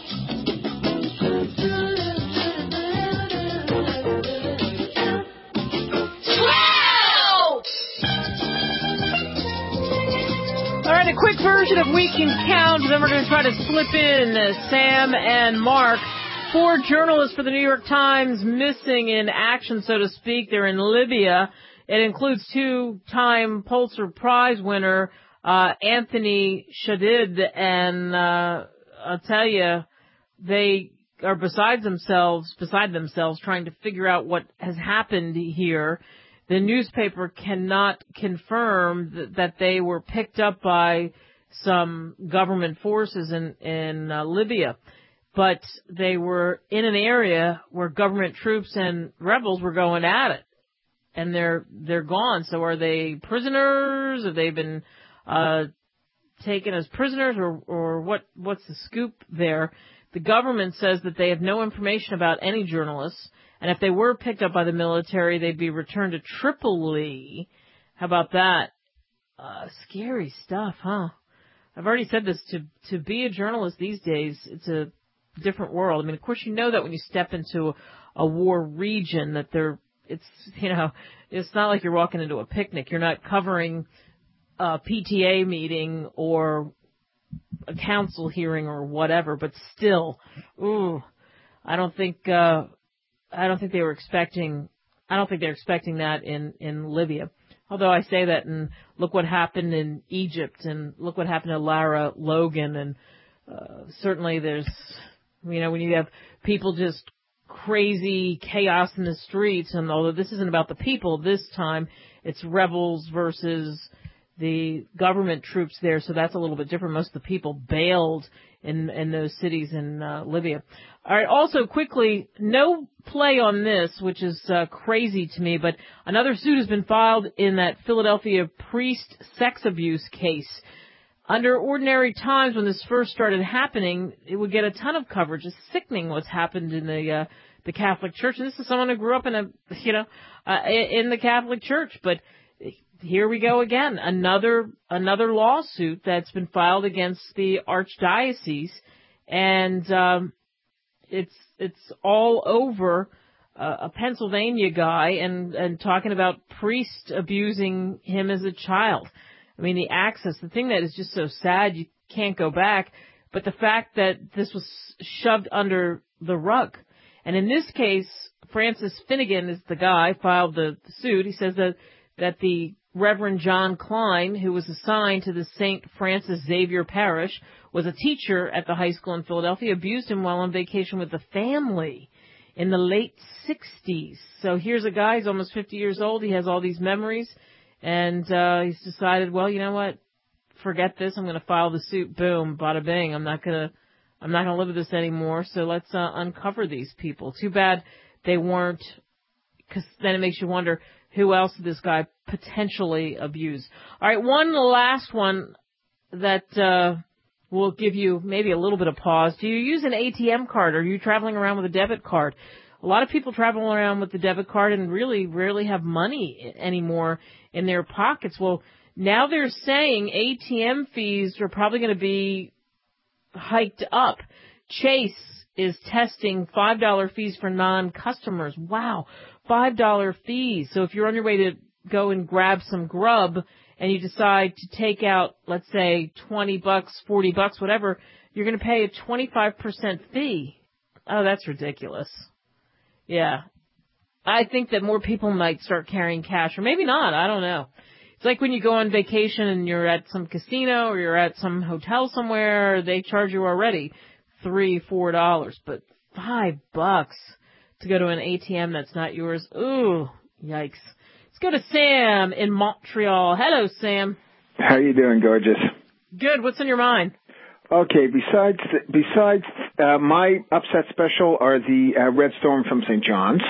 All right, a quick version of We Can Count, then we're going to try to slip in uh, Sam and Mark. Four journalists for the New York Times missing in action, so to speak. They're in Libya. It includes two-time Pulitzer Prize winner uh, Anthony Shadid, and uh, I'll tell you, they are beside themselves, beside themselves, trying to figure out what has happened here. The newspaper cannot confirm th- that they were picked up by some government forces in, in uh, Libya, but they were in an area where government troops and rebels were going at it, and they're they're gone. So are they prisoners? Have they been uh, taken as prisoners, or or what? What's the scoop there? The government says that they have no information about any journalists. And if they were picked up by the military, they'd be returned to Tripoli. How about that? Uh, scary stuff, huh? I've already said this, to, to be a journalist these days, it's a different world. I mean, of course you know that when you step into a, a war region that they're, it's, you know, it's not like you're walking into a picnic. You're not covering a P T A meeting or a council hearing or whatever, but still, ooh, I don't think, uh, I don't think they were expecting, I don't think they're expecting that in, in Libya. Although I say that, and look what happened in Egypt, and look what happened to Lara Logan, and uh, certainly there's, you know, when you have people just crazy chaos in the streets, and although this isn't about the people this time, it's rebels versus the government troops there, so that's a little bit different. Most of the people bailed in in those cities in uh, Libya. All right, also quickly, no play on this, which is uh, crazy to me, but another suit has been filed in that Philadelphia priest sex abuse case. Under ordinary times, when this first started happening, it would get a ton of coverage. It's sickening what's happened in the uh, the Catholic Church, and this is someone who grew up in a you know uh, in the Catholic Church, but here we go again, another another lawsuit that's been filed against the archdiocese, and um, it's it's all over uh, a Pennsylvania guy and and talking about priest abusing him as a child. I mean, the access, the thing that is just so sad, you can't go back, but the fact that this was shoved under the rug. And in this case, Francis Finnegan is the guy, filed the, the suit. He says that that the Reverend John Klein, who was assigned to the Saint Francis Xavier Parish, was a teacher at the high school in Philadelphia, abused him while on vacation with the family in the late sixties. So here's a guy, he's almost fifty years old, he has all these memories, and uh, he's decided, well, you know what, forget this, I'm going to file the suit, boom, bada bing, I'm not going to I'm not going to live with this anymore, so let's uh, uncover these people. Too bad they weren't, because then it makes you wonder, who else did this guy potentially abuse? All right, one last one that uh, will give you maybe a little bit of pause. Do you use an A T M card, or are you traveling around with a debit card? A lot of people travel around with the debit card and really rarely have money anymore in their pockets. Well, now they're saying A T M fees are probably going to be hiked up. Chase is testing five dollars fees for non-customers. Wow, five dollars fees. So if you're on your way to go and grab some grub and you decide to take out, let's say, twenty bucks, forty bucks, whatever, you're going to pay a twenty-five percent fee. Oh, that's ridiculous. Yeah. I think that more people might start carrying cash, or maybe not. I don't know. It's like when you go on vacation and you're at some casino or you're at some hotel somewhere, they charge you already three, four dollars, but five bucks to go to an A T M that's not yours. Ooh, yikes. Let's go to Sam in Montreal. Hello, Sam. How you doing, gorgeous? Good. What's on your mind? Okay, besides besides uh, my upset special are the uh, Red Storm from Saint John's.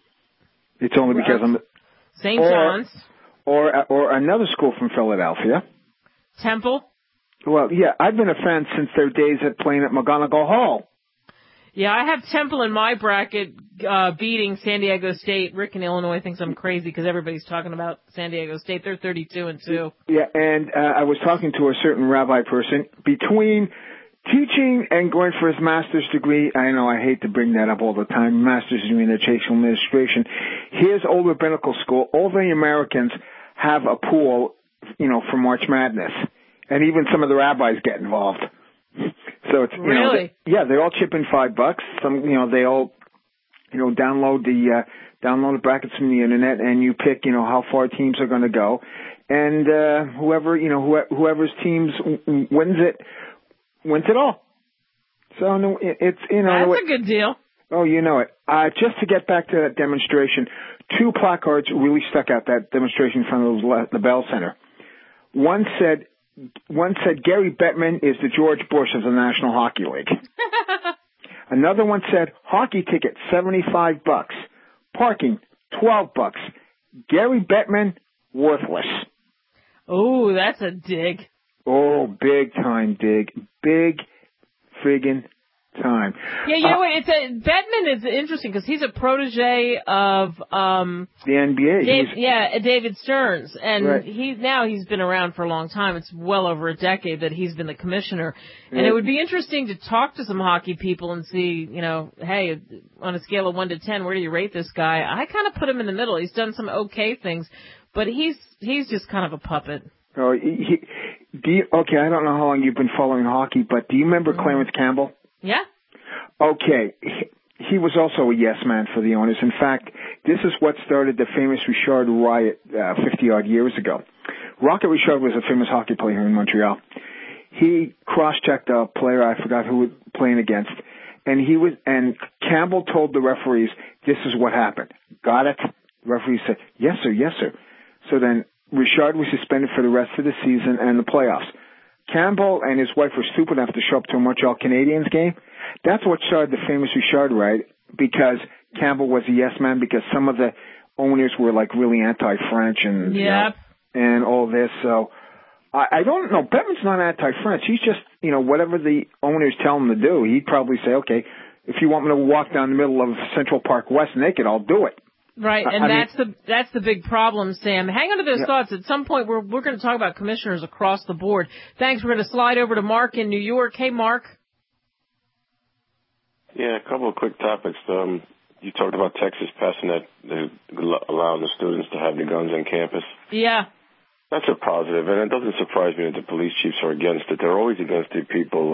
It's only because I'm Saint or, John's. Or or another school from Philadelphia. Temple? Well, yeah, I've been a fan since their days at playing at McGonigal Hall. Yeah, I have Temple in my bracket uh, beating San Diego State. Rick in Illinois thinks I'm crazy because everybody's talking about San Diego State. They're thirty-two and two. Yeah, and uh, I was talking to a certain rabbi person. Between teaching and going for his master's degree, I know I hate to bring that up all the time, master's degree in educational administration, his old rabbinical school, all the Americans have a pool, you know, for March Madness. And even some of the rabbis get involved. So it's, you really? know, they, yeah, they all chip in five bucks. Some, you know, they all, you know, download the, uh, download the brackets from the internet and you pick, you know, how far teams are going to go. And, uh, whoever, you know, wh- whoever's teams wins it, wins it all. So no, it, it's, you know. That's a good deal. Oh, you know it. Uh, just to get back to that demonstration, two placards really stuck out, that demonstration in front of the, the Bell Center. One said, One said Gary Bettman is the George Bush of the National Hockey League. Another one said hockey ticket seventy-five bucks, parking twelve bucks. Gary Bettman worthless. Oh, that's a dig. Oh, big time dig, big friggin' time. Yeah, you know uh, what? It's a Bettman is interesting because he's a protege of um the N B A. Dave, yeah, David Stearns, and right. he's now he's been around for a long time. It's well over a decade that he's been the commissioner, and yeah. it would be interesting to talk to some hockey people and see, you know, hey, on a scale of one to ten, where do you rate this guy? I kind of put him in the middle. He's done some okay things, but he's he's just kind of a puppet. Oh, he, do you, okay. I don't know how long you've been following hockey, but do you remember mm-hmm. Clarence Campbell? Yeah. Okay. He was also a yes man for the owners. In fact, this is what started the famous Richard riot uh, fifty-odd years ago. Rocket Richard was a famous hockey player here in Montreal. He cross-checked a player, I forgot who he was playing against, and he was, and Campbell told the referees, this is what happened. Got it? The referees said, yes, sir, yes, sir. So then Richard was suspended for the rest of the season and the playoffs. Campbell and his wife were stupid enough to show up to a Montreal Canadiens game. That's what started the famous Richard riot, because Campbell was a yes man, because some of the owners were like really anti-French and Yep. you know, and all this. So I, I don't know. Bettman's not anti-French. He's just, you know, whatever the owners tell him to do, he'd probably say, okay, if you want me to walk down the middle of Central Park West naked, I'll do it. Right, and I mean- that's the that's the big problem, Sam. Hang on to those Yeah. thoughts. At some point, we're we're going to talk about commissioners across the board. Thanks. We're going to slide over to Mark in New York. Hey, Mark. Yeah, a couple of quick topics. Um, you talked about Texas passing that, uh, allowing the students to have the guns on campus. Yeah. That's a positive, and it doesn't surprise me that the police chiefs are against it. They're always against the people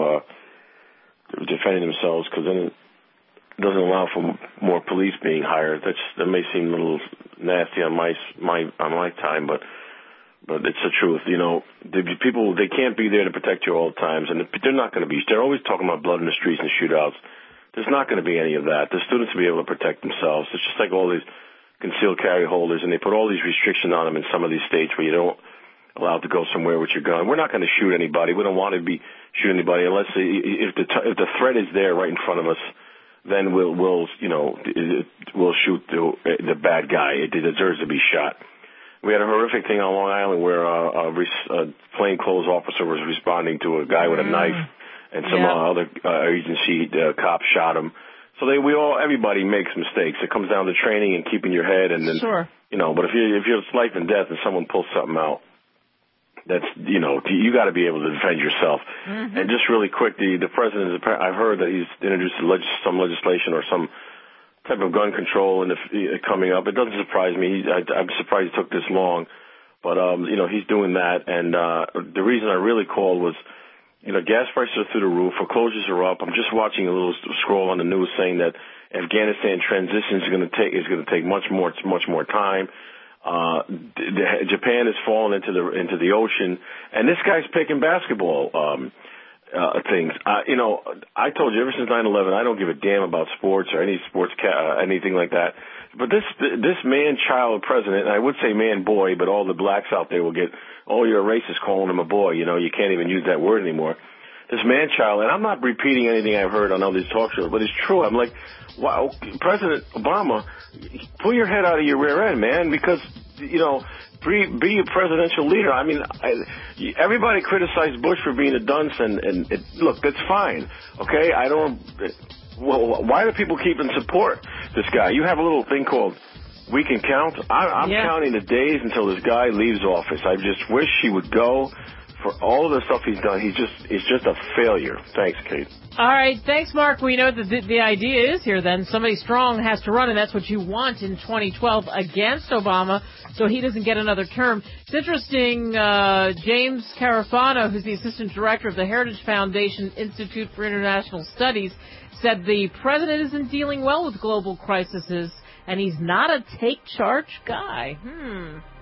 uh, defending themselves, because then it doesn't allow for more police being hired. That's, that may seem a little nasty on my my on my time, but but it's the truth. You know, the people, they can't be there to protect you all the times, and they're not going to be. They're always talking about blood in the streets and shootouts. There's not going to be any of that. The students will be able to protect themselves. It's just like all these concealed carry holders, and they put all these restrictions on them in some of these states where you don't allowed to go somewhere with your gun. We're not going to shoot anybody. We don't want to be shoot anybody unless the, if the if the threat is there right in front of us. Then we'll we'll you know we'll shoot the the bad guy. It deserves to be shot. We had a horrific thing on Long Island where uh, a, a plainclothes officer was responding to a guy with a Mm. knife, and some Yeah. uh, other uh, agency uh, cop shot him. So they we all everybody makes mistakes. It comes down to training and keeping your head, and then Sure. you know. But if you if you're it's life and death and someone pulls something out, that's, you know, you got to be able to defend yourself. Mm-hmm. And just really quick, the the president is, I've heard that he's introduced legis- some legislation or some type of gun control in the, coming up. It doesn't surprise me. I, I'm surprised it took this long, but um, you know, he's doing that. And uh, the reason I really called was, you know, gas prices are through the roof, foreclosures are up. I'm just watching a little scroll on the news saying that Afghanistan transition is going to take is going to take much more much more time. Uh, the, Japan has fallen into the into the ocean, and this guy's picking basketball um, uh, things. Uh, you know, I told you ever since nine eleven, I don't give a damn about sports or any sports ca- uh, anything like that. But this this man-child president, and I would say man-boy, but all the blacks out there will get, oh, you're a racist calling him a boy. You know, you can't even use that word anymore. This man-child, and I'm not repeating anything I've heard on all these talk shows, but it's true. I'm like, wow, President Obama, pull your head out of your rear end, man, because, you know, be, be a presidential leader. I mean, I, everybody criticized Bush for being a dunce, and, and it, look, that's fine, okay? I don't, well, why do people keep and support this guy? You have a little thing called We Can Count. I, I'm Yeah. counting the days until this guy leaves office. I just wish he would go. For all of the stuff he's done, he's just he's just a failure. Thanks, Kate. All right, thanks, Mark. We know that the, the idea is here then somebody strong has to run, and that's what you want in twenty twelve against Obama, so he doesn't get another term. It's interesting, uh, James Carafano, who's the assistant director of the Heritage Foundation Institute for International Studies, said the president isn't dealing well with global crises, and he's not a take-charge guy. Hmm.